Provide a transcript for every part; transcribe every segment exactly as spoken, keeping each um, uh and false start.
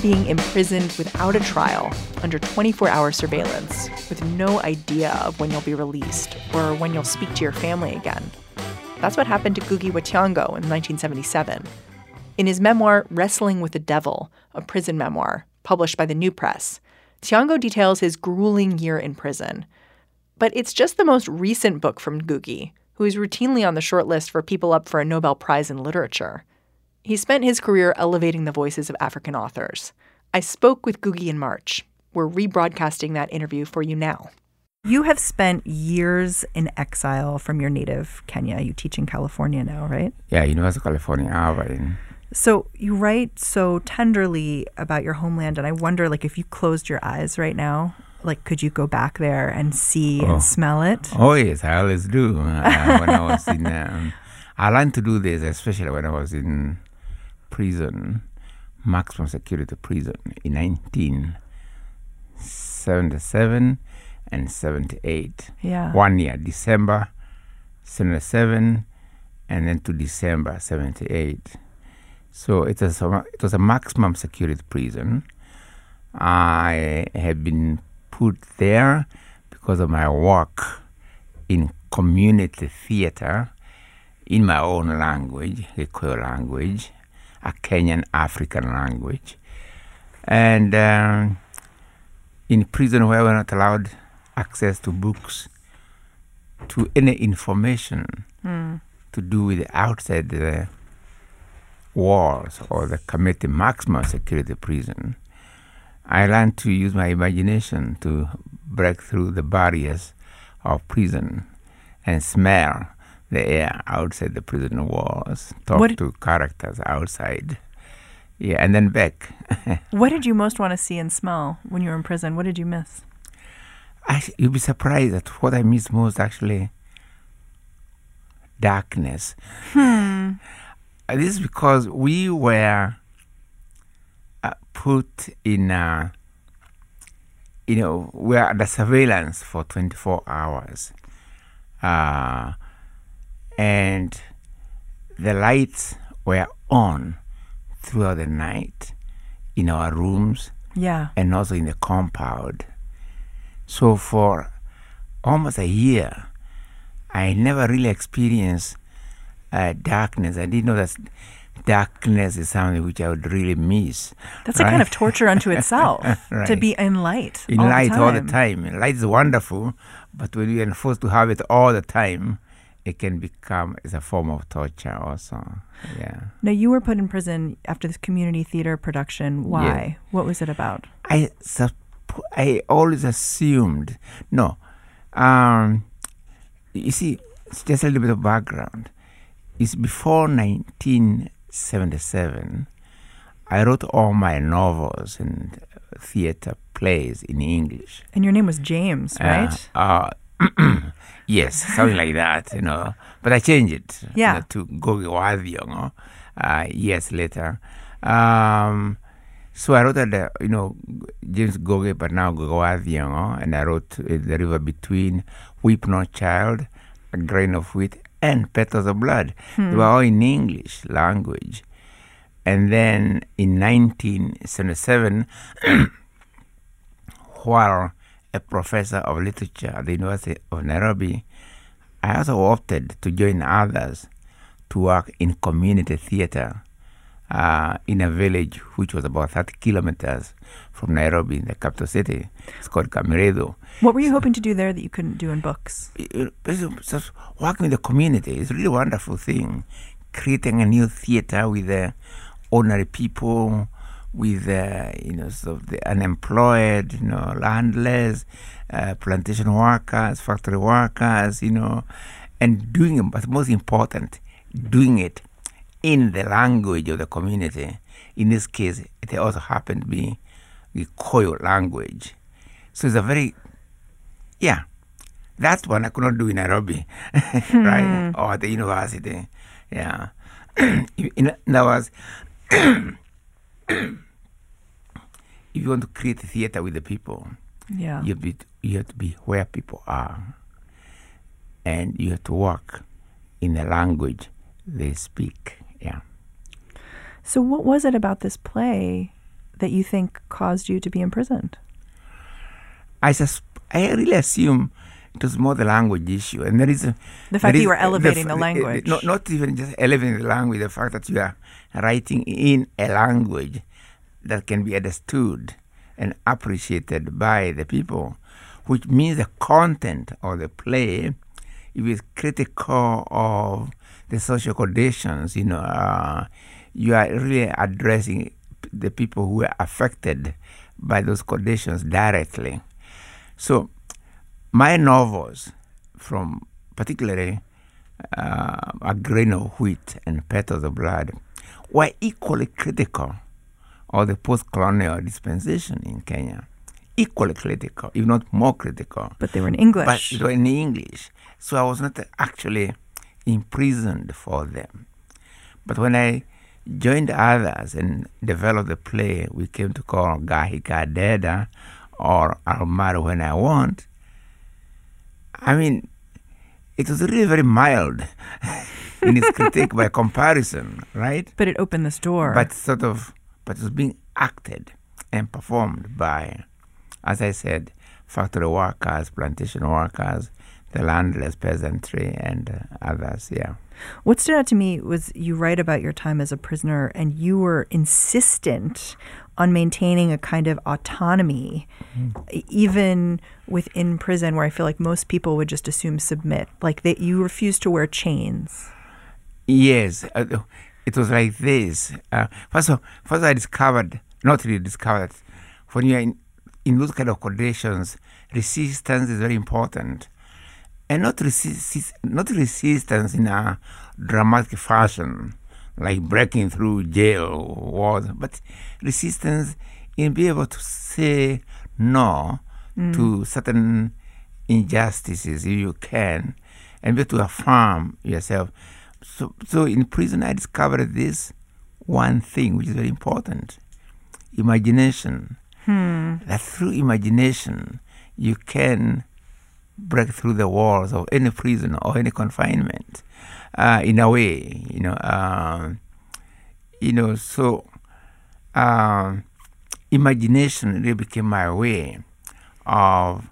being imprisoned without a trial, under twenty-four hour surveillance, with no idea of when you'll be released or when you'll speak to your family again. That's what happened to Ngugi wa Thiong'o in nineteen seventy-seven. In his memoir, Wrestling with the Devil, a prison memoir, published by the New Press, Thiong'o details his grueling year in prison. But it's just the most recent book from Ngugi, who is routinely on the short list for people up for a Nobel Prize in Literature. He spent his career elevating the voices of African authors. I spoke with Ngugi in March. We're rebroadcasting that interview for you now. You have spent years in exile from your native Kenya. You teach in California now, right? Yeah, University of California, Irvine. So you write so tenderly about your homeland, and I wonder, like, if you closed your eyes right now, like, could you go back there and see oh. and smell it? Oh, yes, I always do. Uh, when I was in, um, I learned to do this, especially when I was in prison, maximum security prison, in nineteen seventy-seven and seventy-eight. Yeah. One year, December seventy-seven, and then to December seventy-eight. So it was a, it was a maximum security prison. I had been put there because of my work in community theater in my own language, the Kikuyu language, a Kenyan African language. And um, in prison where we're not allowed access to books, to any information mm. to do with outside the walls or the community maximum security prison, I learned to use my imagination to break through the barriers of prison and smell the air outside the prison walls, talk what to characters outside, yeah, and then back. What did you most want to see and smell when you were in prison? What did you miss? I, you'd be surprised at what I miss most, actually. Darkness. Hmm. This is because we were uh, put in, uh, you know, we were under surveillance for twenty-four hours. Uh, and the lights were on throughout the night in our rooms, yeah, and also in the compound. So for almost a year, I never really experienced uh, darkness. I didn't know that darkness is something which I would really miss. That's right? a kind of torture unto itself, right. to be in light In all light the time. all the time. Light is wonderful, but when you're forced to have it all the time, it can become as a form of torture also. Yeah. Now, you were put in prison after this community theater production. Why? Yeah. What was it about? I I always assumed, no. Um, you see, it's just a little bit of background. It's before nineteen seventy-seven, I wrote all my novels and theater plays in English. And your name was James, right? Uh, uh, yes, something like that, you know. But I changed it yeah. you know, to Ngugi wa Thiong'o uh, years later. Um, so I wrote, uh, you know, James Ngugi, but now Ngugi wa Thiong'o, and I wrote uh, The River Between, Weep No Child, A Grain of Wheat, and Petals of Blood. Hmm. They were all in English language. And then in nineteen seventy-seven, while a professor of literature at the University of Nairobi, I also opted to join others to work in community theater uh, in a village which was about thirty kilometers from Nairobi, the capital city. It's called Kamiredo. What were you hoping to do there that you couldn't do in books? Just working with the community. It's a really wonderful thing. Creating a new theater with the ordinary people, with uh, you know, sort of the unemployed, you know, landless, uh, plantation workers, factory workers, you know, and doing it, but most important, doing it in the language of the community. In this case, it also happened to be the Kikuyu language. So it's a very, yeah, that's one I could not do in Nairobi, right, or at the university, yeah. in other words, if you want to create a theater with the people, yeah, you have, to be, you have to be where people are, and you have to work in the language they speak. Yeah. So, what was it about this play that you think caused you to be imprisoned? I sus- I really assume it was more the language issue, and there is a, the fact that is, you were elevating the, the, the language. Not, not even just elevating the language. The fact that you are writing in a language that can be understood and appreciated by the people, which means the content of the play, if it's critical of the social conditions, you know, uh, you are really addressing the people who are affected by those conditions directly. So my novels, from particularly uh, A Grain of Wheat and Petals of Blood, were equally critical of the post-colonial dispensation in Kenya. Equally critical, if not more critical. But they were in English. But they were in English. So I was not actually imprisoned for them. But when I joined others and developed the play we came to call Gahika Deda, or I'll Marry When I Want, I mean, it was really very mild in its critique by comparison, right? But it opened this door. But sort of, but it was being acted and performed by, as I said, factory workers, plantation workers, the landless peasantry, and uh, others, yeah. What stood out to me was you write about your time as a prisoner, and you were insistent on maintaining a kind of autonomy, mm. even within prison, where I feel like most people would just assume submit. Like that, you refused to wear chains. Yes, uh, it was like this. Uh, first of all, first I discovered, not really discovered, when you're in, in those kind of conditions, resistance is very important. And not resist, not resistance in a dramatic fashion, like breaking through jail walls, but resistance in being able to say no mm. to certain injustices if you can, and be able to affirm yourself. So, so in prison, I discovered this one thing, which is very important: imagination. Hmm. That through imagination, you can break through the walls of any prison or any confinement, uh, in a way, you know. Uh, you know, so uh, imagination really became my way of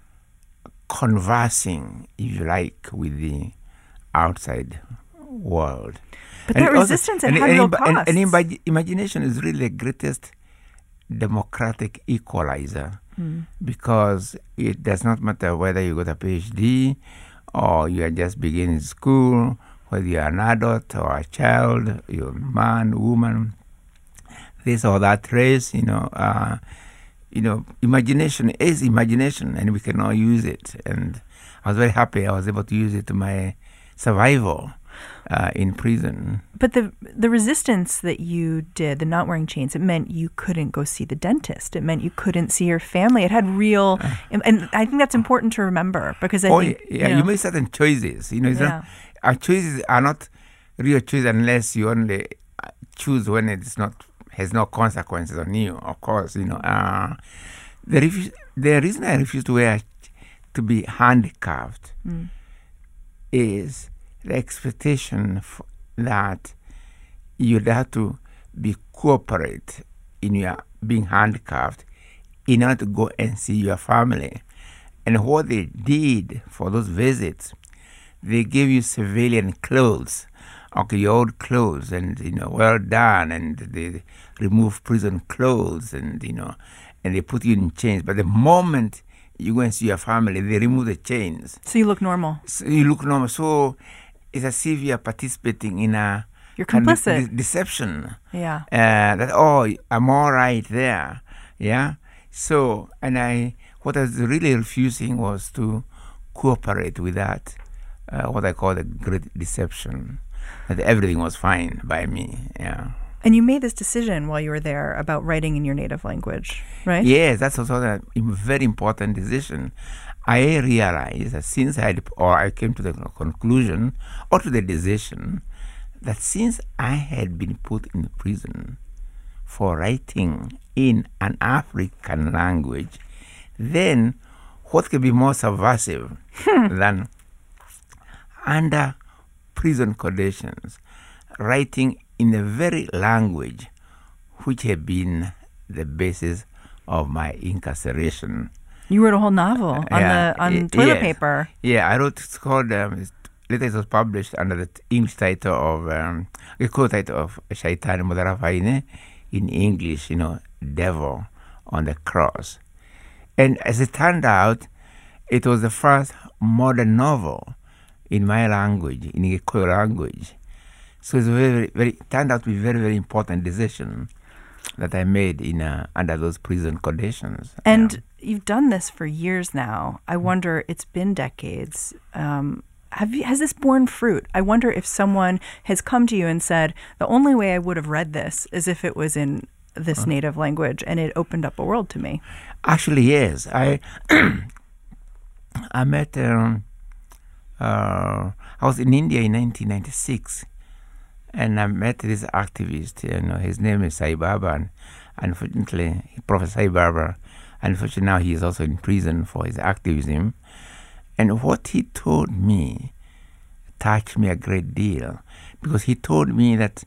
conversing, if you like, with the outside world. But and that resistance also, had real costs. And, and, and imagination is really the greatest democratic equalizer. Mm. Because it does not matter whether you got a P H D or you are just beginning school, whether you are an adult or a child, you're a man, woman, this or that race, you know, uh, you know, imagination is imagination, and we can all use it. And I was very happy I was able to use it to my survival uh, in prison. But the the resistance that you did, the not wearing chains, it meant you couldn't go see the dentist. It meant you couldn't see your family. It had real, uh, and, and I think that's important to remember because I oh, think yeah, you, know, you make certain choices. You know, it's yeah. not, our choices are not real choices unless you only choose when it's not has no consequences on you. Of course, you know. Uh, the refu- the reason I refuse to wear to be handcuffed mm. is the expectation f- that you'd have to be cooperate in your being handcuffed in order to go and see your family. And what they did for those visits, they gave you civilian clothes, okay, your old clothes, and, you know, well done, and they remove prison clothes, and, you know, and they put you in chains. But the moment you go and see your family, they remove the chains. So you look normal. So you look normal. So it's as if you are participating in a You're complicit. De- deception. Yeah. Uh, that, oh, I'm all right there. Yeah. So, and I, what I was really refusing was to cooperate with that, uh, what I call the great deception, that everything was fine by me. Yeah. And you made this decision while you were there about writing in your native language, right? Yes, that's also a very important decision. I realized that since I, or I came to the conclusion, or to the decision, that since I had been put in prison for writing in an African language, then what could be more subversive than under prison conditions, writing in the very language which had been the basis of my incarceration. You wrote a whole novel on Yeah, the on y- toilet yes. paper. Yeah, I wrote. It's called. Um, it's, later, it was published under the t- English title of um, the co-title of Shaitan Mudarafaine, in English. You know, Devil on the Cross. And as it turned out, it was the first modern novel in my language, in Gikuyu language. So it's a very, very, very turned out to be a very, very important decision that I made in uh, under those prison conditions. And Yeah. you've done this for years now. I wonder, it's been decades. Um, have you, has this borne fruit? I wonder if someone has come to you and said, the only way I would have read this is if it was in this native language, and it opened up a world to me. Actually, yes. I I met. Um, uh, I was in India in nineteen ninety-six, and I met this activist. You know, his name is Sai Baba. And unfortunately, Professor Sai Baba. Unfortunately, now he is also in prison for his activism. And what he told me touched me a great deal, because he told me that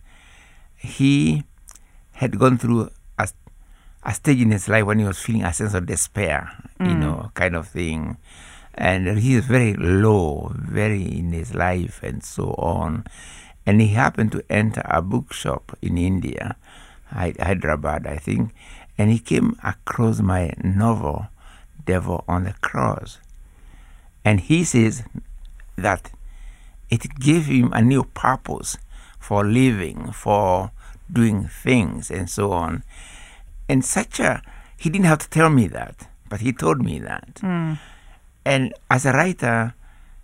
he had gone through a, a stage in his life when he was feeling a sense of despair, mm. you know, kind of thing. And he is very low, very in his life and so on. And he happened to enter a bookshop in India, Hyderabad, I think, and he came across my novel, Devil on the Cross. And he says that it gave him a new purpose for living, for doing things and so on. And such a, he didn't have to tell me that, but he told me that. Mm. And as a writer,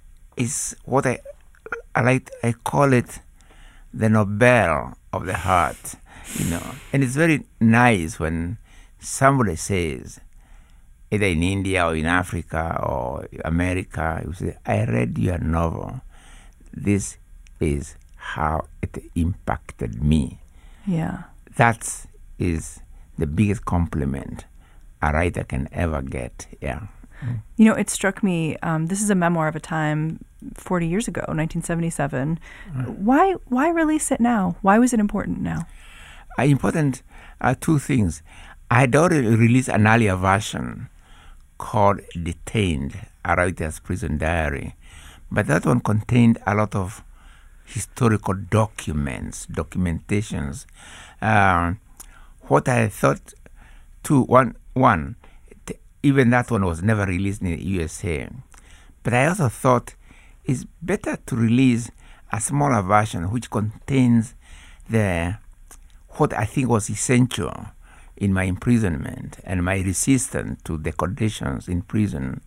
is what I, I like, I call it the Nobel of the heart, you know. And it's very nice when somebody says, either in India or in Africa or America, you say, I read your novel. This is how it impacted me. Yeah. That is the biggest compliment a writer can ever get. Yeah. You know, it struck me, um, this is a memoir of a time forty years ago, nineteen seventy-seven. Mm. Why why release it now? Why was it important now? Uh, important uh, two things. I had already released an earlier version called Detained, a writer's prison diary. But that one contained a lot of historical documents, documentations. Uh, what I thought, too, one, one, t- even that one was never released in the U S A. But I also thought it's better to release a smaller version which contains the what I think was essential in my imprisonment and my resistance to the conditions in prison.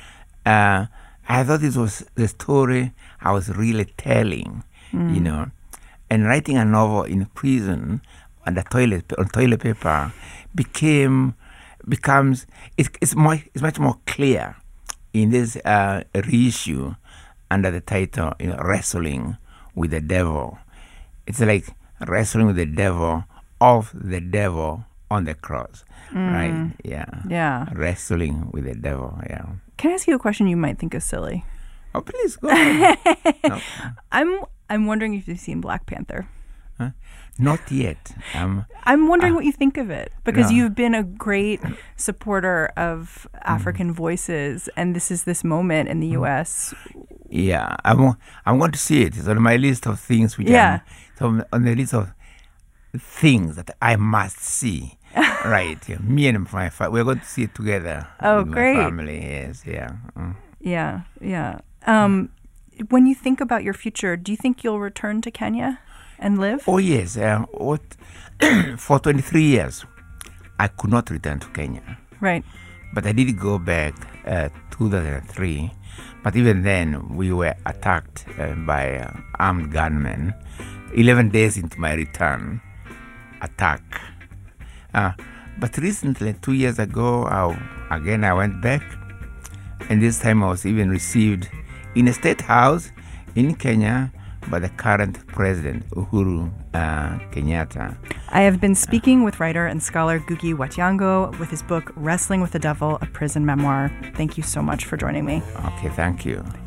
Uh, I thought this was the story I was really telling, mm. you know. And writing a novel in prison on the toilet on toilet paper became becomes it, it's more it's much more clear in this uh, reissue under the title, you know, Wrestling with the Devil. It's like wrestling with the devil of the devil on the cross, mm. right? Yeah. Yeah. Wrestling with the devil, yeah. Can I ask you a question you might think is silly? Oh, please, go ahead. No. I'm I'm wondering if you've seen Black Panther. Huh? Not yet. Um, I'm wondering uh, what you think of it, because no. you've been a great supporter of African mm. voices, and this is this moment in the U S. Yeah, I'm, I'm going to see it. It's on my list of things which yeah. I'm, so on the list of things that I must see. Right, yeah. Me and my family, we're going to see it together. Oh, with great. My family, yes, yeah. Mm. Yeah, yeah. Um, when you think about your future, do you think you'll return to Kenya and live? Oh, yes. Uh, what, for twenty-three years, I could not return to Kenya. Right. But I did go back uh, two thousand three. But even then, we were attacked uh, by uh, armed gunmen. eleven days into my return, attack. Uh, but recently, two years ago, I, again, I went back. And this time I was even received in a state house in Kenya by the current president, Uhuru uh, Kenyatta. I have been speaking with writer and scholar Ngugi wa Thiong'o with his book, Wrestling with the Devil, a Prison Memoir. Thank you so much for joining me. Okay, thank you.